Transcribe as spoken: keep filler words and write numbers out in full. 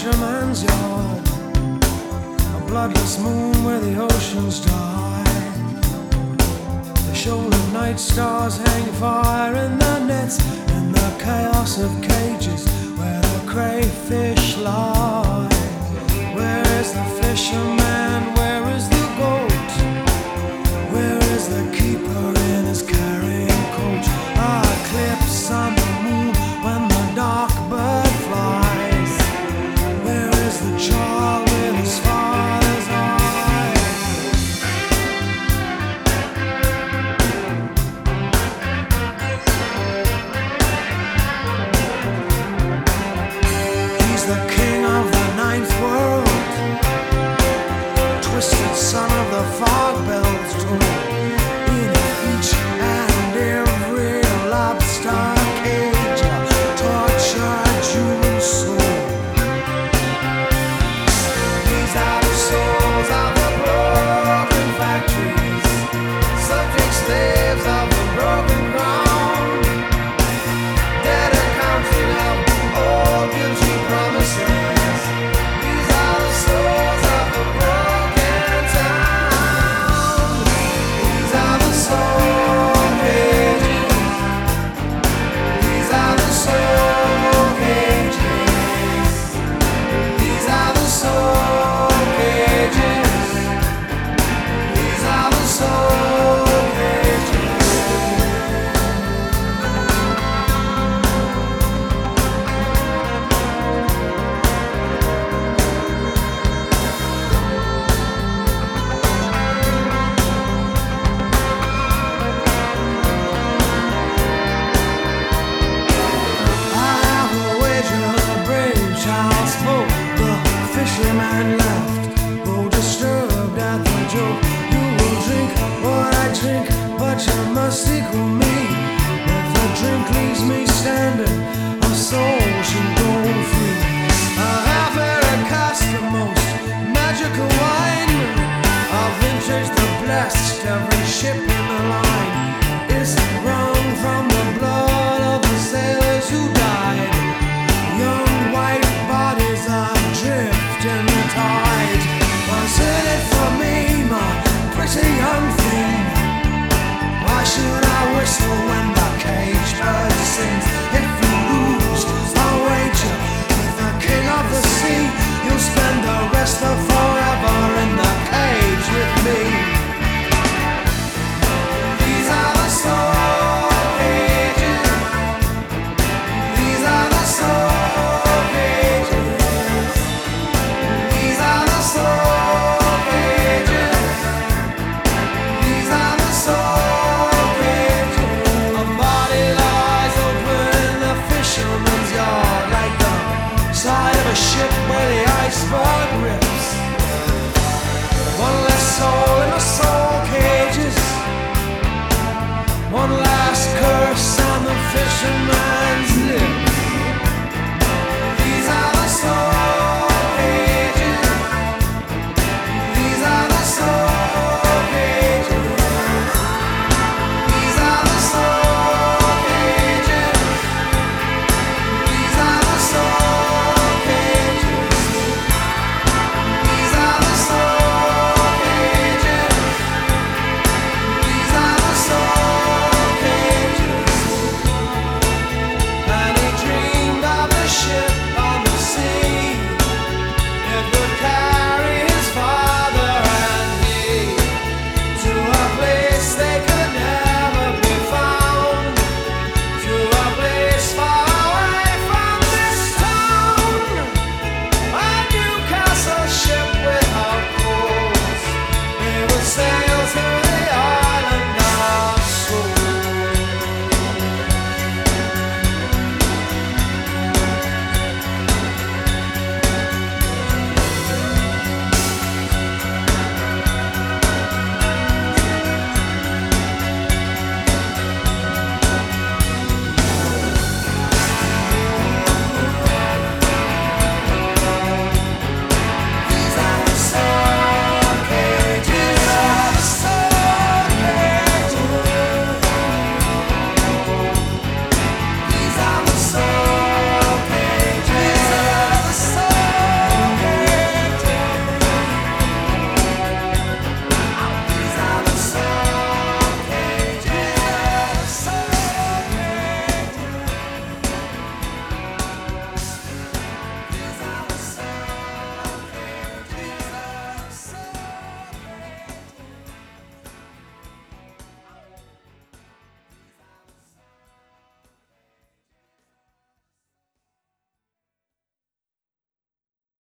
fisherman's yard, a bloodless moon where the oceans die. The shoulder night stars hang fire in the nets, in the chaos of cages where the crayfish lie. Where is the fisherman? Where is the goat? Where is the keeper in his carrying coat? Ah, eclipse on the moon when the dark bird flies. Where is the child with his father's eyes? He's the king of the ninth world, twisted son of the fog bells toll. In each and every lobster cage, a tortured human soul. These are the souls of the broken factories, subject slaves of the broken ground, dead accounting of all guilty promises. These are the souls of the broken town. These are the soul cages. These are the soul cages. These are the soul cages. These are the soul cages. I have a wager the brave child spoke. The fisherman laughed, though disturbed at the joke. You will drink what I drink, but you must equal me. If the drink leaves me standing, a soul should go free. I have very cast the most magical wine of vintage the blessed, every ship in the line.